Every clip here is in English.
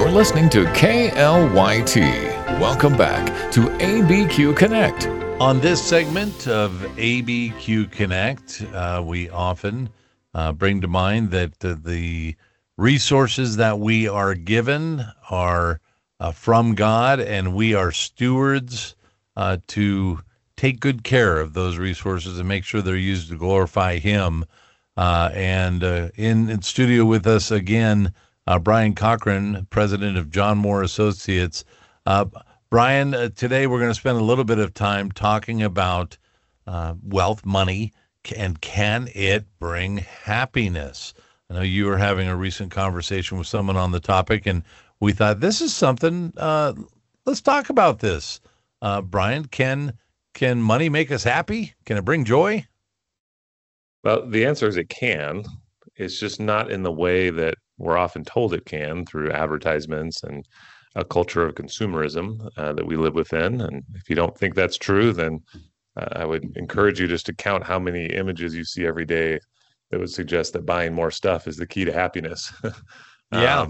listening to KLYT. Welcome back to ABQ Connect. On this segment of ABQ Connect, we often bring to mind that the resources that we are given are from God, and we are stewards to take good care of those resources and make sure they're used to glorify Him. In studio with us again, Brian Cochran, president of John Moore Associates. Brian, today we're going to spend a little bit of time talking about wealth, money, and can it bring happiness? I know you were having a recent conversation with someone on the topic, and we thought this is something, let's talk about this. Brian, can money make us happy? Can it bring joy? Well, the answer is it can. It's just not in the way that we're often told it can through advertisements and a culture of consumerism that we live within. And if you don't think that's true, then I would encourage you just to count how many images you see every day that would suggest that buying more stuff is the key to happiness. Yeah.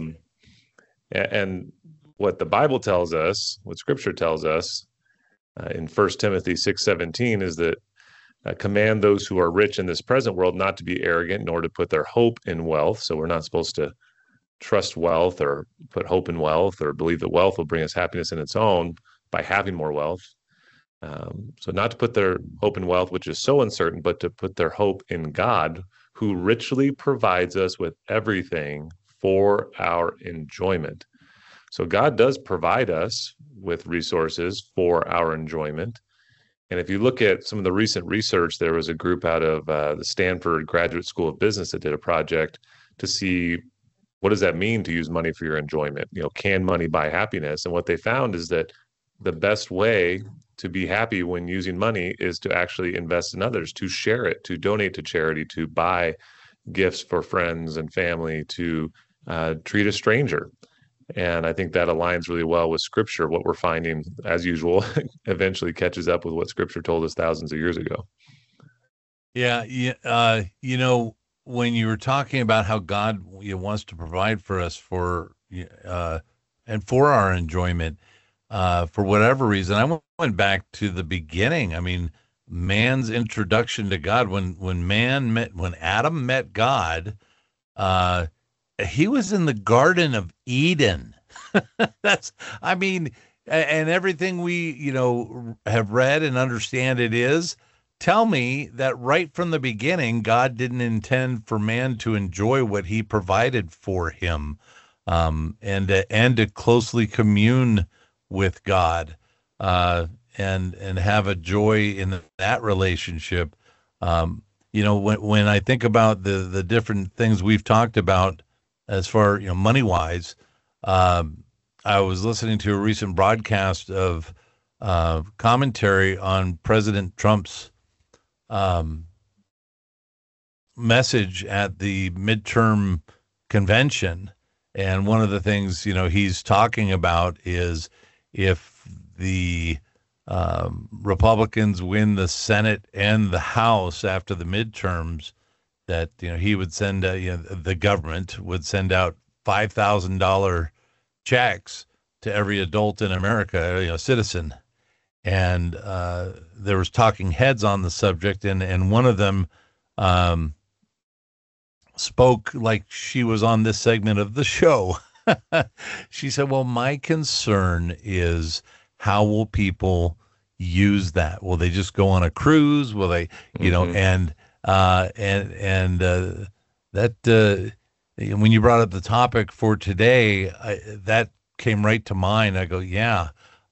And what the Bible tells us, what Scripture tells us in 1 Timothy 6:17 is that command those who are rich in this present world not to be arrogant, nor to put their hope in wealth. So we're not supposed to trust wealth or put hope in wealth or believe that wealth will bring us happiness in its own by having more wealth. So not to put their hope in wealth, which is so uncertain, but to put their hope in God, who richly provides us with everything for our enjoyment. So God does provide us with resources for our enjoyment. And if you look at some of the recent research, there was a group out of the Stanford Graduate School of Business that did a project to see what does that mean to use money for your enjoyment? Can money buy happiness? And what they found is that the best way to be happy when using money is to actually invest in others, to share it, to donate to charity, to buy gifts for friends and family, to treat a stranger. And I think that aligns really well with Scripture. What we're finding, as usual, eventually catches up with what Scripture told us thousands of years ago. Yeah. When you were talking about how God wants to provide for us and for our enjoyment, for whatever reason, I went back to the beginning. I mean, man's introduction to God, when Adam met God, he was in the Garden of Eden. And everything we, have read and understand it is, tell me that right from the beginning, God didn't intend for man to enjoy what he provided for him, and to closely commune with God, and have a joy in that relationship. When I think about the different things we've talked about, as far, money-wise, I was listening to a recent broadcast of commentary on President Trump's message at the midterm convention. And one of the things, he's talking about is if the Republicans win the Senate and the House after the midterms, that he would send the government would send out $5,000 checks to every adult in America, citizen. And there was talking heads on the subject, and one of them spoke like she was on this segment of the show. She said, "Well, my concern is how will people use that? Will they just go on a cruise? Will they, when you brought up the topic for today, that came right to mind. I go, yeah,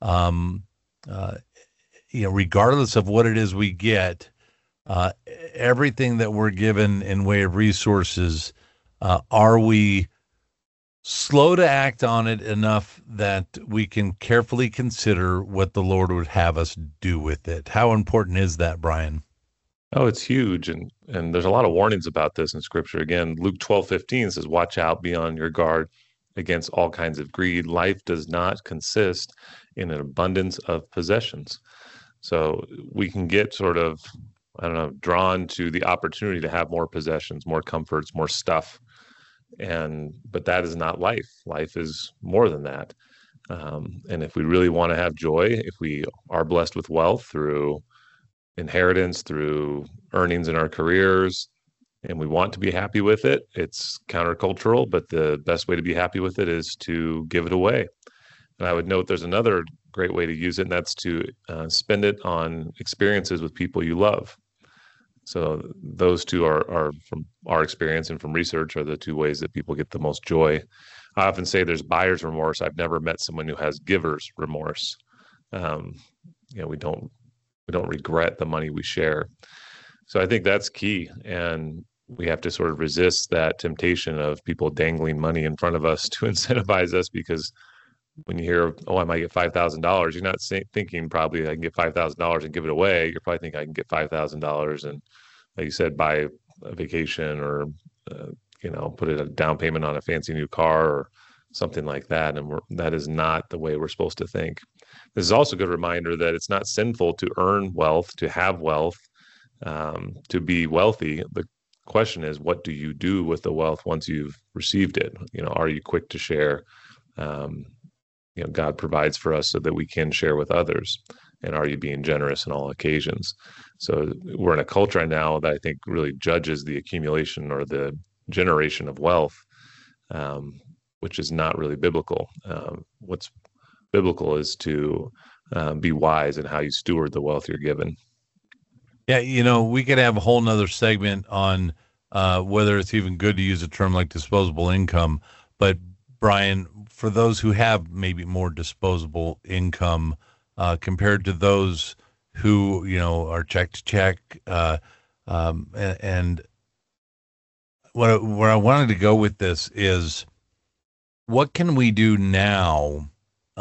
regardless of what it is we get, everything that we're given in way of resources, are we slow to act on it enough that we can carefully consider what the Lord would have us do with it? How important is that, Brian? Oh, it's huge. And there's a lot of warnings about this in Scripture. Again, Luke 12:15 says, watch out, be on your guard against all kinds of greed. Life does not consist in an abundance of possessions. So we can get sort of, drawn to the opportunity to have more possessions, more comforts, more stuff. But that is not life. Life is more than that. And if we really want to have joy, if we are blessed with wealth through inheritance, through earnings in our careers, and we want to be happy with it, it's countercultural, but the best way to be happy with it is to give it away. And I would note there's another great way to use it, and that's to spend it on experiences with people you love. So those two are from our experience and from research are the two ways that people get the most joy. I often say there's buyer's remorse. I've never met someone who has giver's remorse. We don't regret the money we share. So I think that's key. And we have to sort of resist that temptation of people dangling money in front of us to incentivize us, because when you hear, oh, I might get $5,000, you're not thinking probably I can get $5,000 and give it away. You're probably thinking I can get $5,000 and, like you said, buy a vacation or, put a down payment on a fancy new car or something like that. And that is not the way we're supposed to think. This is also a good reminder that it's not sinful to earn wealth, to have wealth, to be wealthy. The question is, what do you do with the wealth once you've received it? Are you quick to share? God provides for us so that we can share with others. And are you being generous in all occasions? So we're in a culture now that I think really judges the accumulation or the generation of wealth, which is not really biblical. What's biblical is to be wise in how you steward the wealth you're given. Yeah, we could have a whole nother segment on whether it's even good to use a term like disposable income. But Brian, for those who have maybe more disposable income compared to those who, are check to check, and where I wanted to go with this is, what can we do now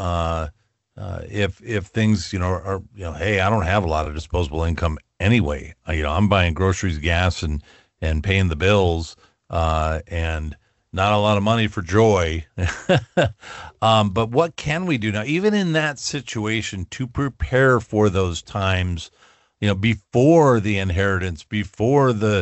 if things, are, hey, I don't have a lot of disposable income anyway. I'm buying groceries, gas, and paying the bills, and not a lot of money for joy. But what can we do now, even in that situation, to prepare for those times, before the inheritance, before the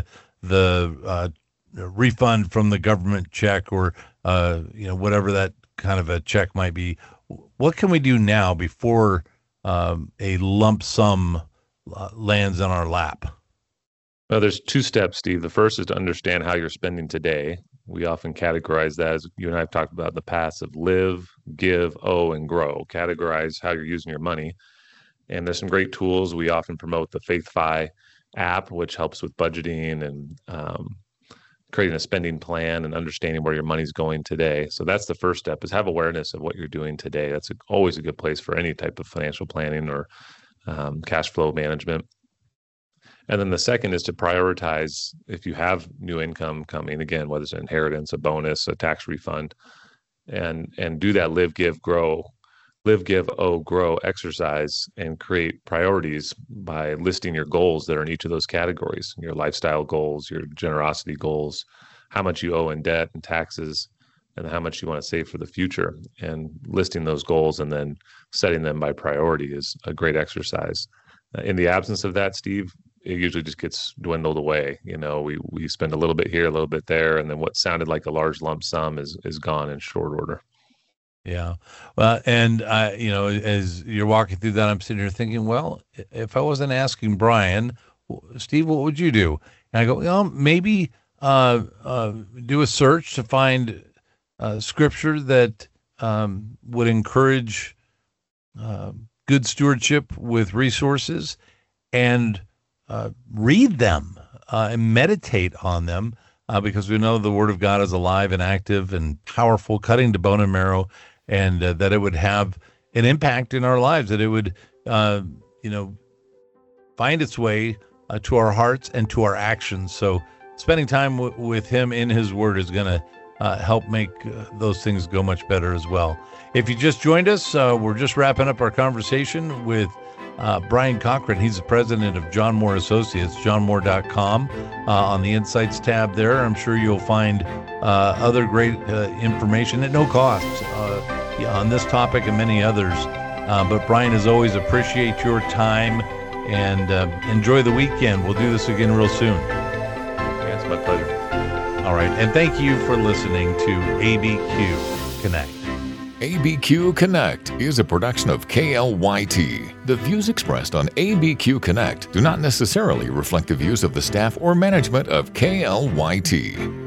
refund from the government check, or whatever that kind of a check might be? What can we do now before a lump sum lands on our lap? Well, there's two steps, Steve. The first is to understand how you're spending today. We often categorize that, as you and I have talked about in the past, of live, give, owe, and grow. Categorize how you're using your money. And there's some great tools. We often promote the FaithFi app, which helps with budgeting and creating a spending plan and understanding where your money's going today. So that's the first step, is have awareness of what you're doing today. That's always a good place for any type of financial planning or cash flow management. And then the second is to prioritize, if you have new income coming, again, whether it's an inheritance, a bonus, a tax refund, and do that live, give, owe, grow exercise, and create priorities by listing your goals that are in each of those categories, your lifestyle goals, your generosity goals, how much you owe in debt and taxes, and how much you want to save for the future. And listing those goals and then setting them by priority is a great exercise. In the absence of that, Steve, it usually just gets dwindled away. We spend a little bit here, a little bit there, and then what sounded like a large lump sum is gone in short order. Yeah. Well, and as you're walking through that, I'm sitting here thinking, well, if I wasn't asking Brian, Steve, what would you do? And I go, maybe do a search to find scripture that would encourage good stewardship with resources, and read them and meditate on them, because we know the Word of God is alive and active and powerful, cutting to bone and marrow, and that it would have an impact in our lives, that it would, find its way to our hearts and to our actions. So spending time with Him in His Word is going to help make those things go much better as well. If you just joined us, we're just wrapping up our conversation with Brian Cochran. He's the president of John Moore Associates, johnmoore.com. On the Insights tab there, I'm sure you'll find other great information at no cost on this topic and many others. But Brian, as always, appreciate your time, and enjoy the weekend. We'll do this again real soon. Yeah, it's my pleasure. All right. And thank you for listening to ABQ Connect. ABQ Connect is a production of KLYT. The views expressed on ABQ Connect do not necessarily reflect the views of the staff or management of KLYT.